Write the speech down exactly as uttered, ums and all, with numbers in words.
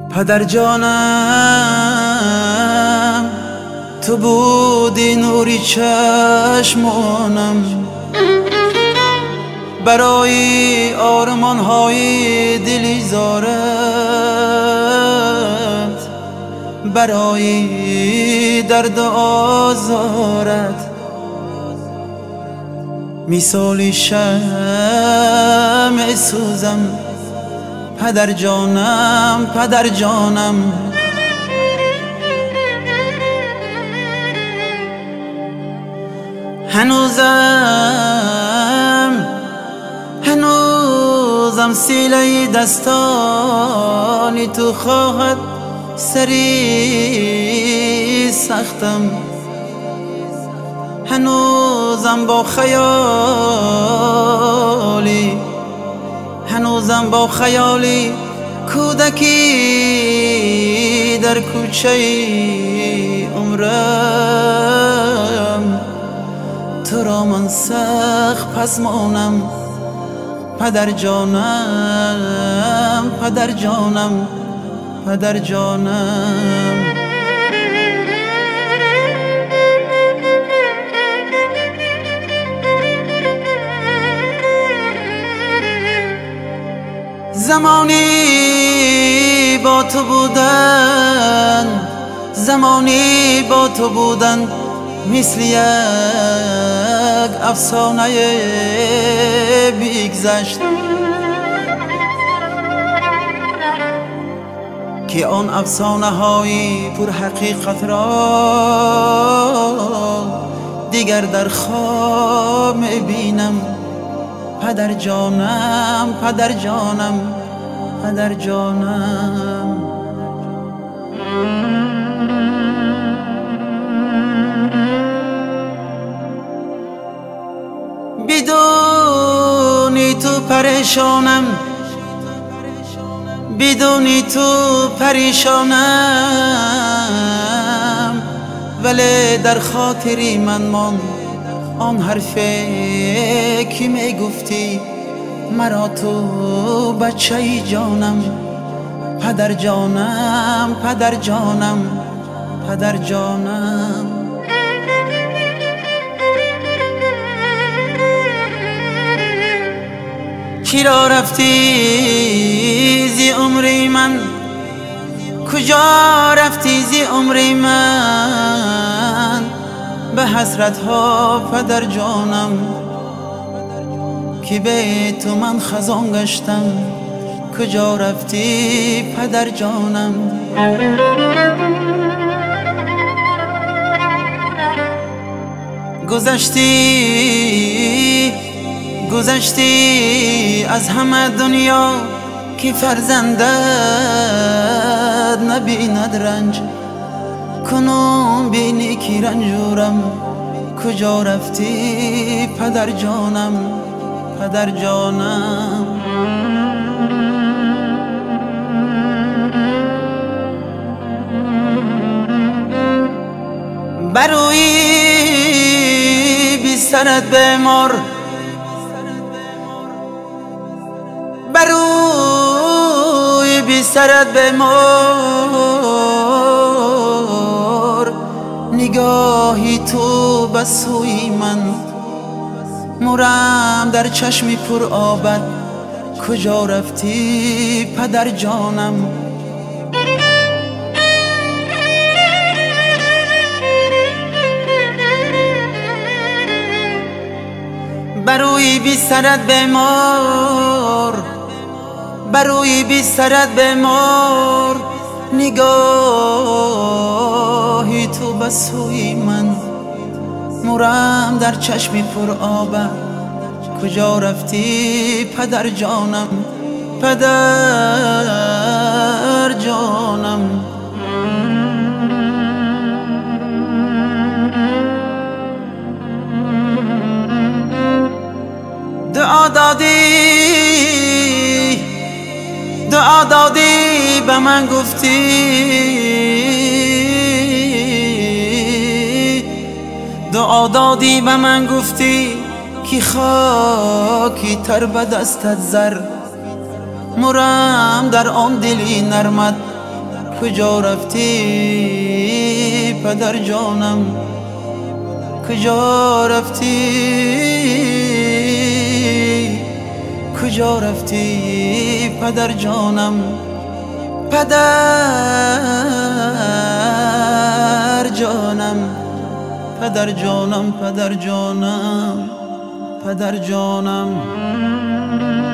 پدر جانم تو بودی نوری چشمانم، برای آرمان‌های دلی زارت، برای درد و آزارت، مثالی شمع سوزم. پدر جانم پدر جانم هنوزم هنوزم سیله دستانی تو خواهد سری سختم، هنوزم با خیالی هنوزم با خیالی کودکی در کوچه عمرم، تو را من سخت پس مانم. پدر جانم پدر جانم پدر جانم زمانی با تو بودن زمانی با تو بودن مثل یک افسانه بیگذشت، که آن افسانه های پر حقیقت را دیگر در خواب میبینم. پدر جانم پدر جانم پدر جانم بدونی تو پریشانم، بدونی تو پریشانم، ولی در خاطری من ماند آن حرفی که می گفتی مرا تو بچه جانم. پدر جانم پدر جانم پدر جانم چرا رفتی زی عمری من، کجا رفتی زی عمری من، به حسرت ها پدر جانم، که به تو من خزان گشتم. کجا رفتی پدر جانم؟ گذشتی گذشتی از همه دنیا، که فرزندت نبیند رنج، کنون بینی که رنجورم. کجا رفتی پدر جانم پدر جانم بروی بی سرت بمار، بروی بی سرت بمار، نگاهی تو بسوی من، مرم در چشمی پر آبت. کجا رفتی پدر جانم؟ بروی بی سرت بمار، بروی بی سرت بمار، نگاهی تو بسوی من، مرم در چشمی پر آبم. کجا رفتی پدر جانم پدر جانم دعا دادی دعا دادی به من گفتی، دعا دادی به من گفتی که خاکی تر به دستت زر، مرم در آن دلی نرمت کجا رفتی پدر جانم، کجا رفتی کجا رفتی پدر جانم، پدر جانم پدر جانم پدر جانم پدر جانم.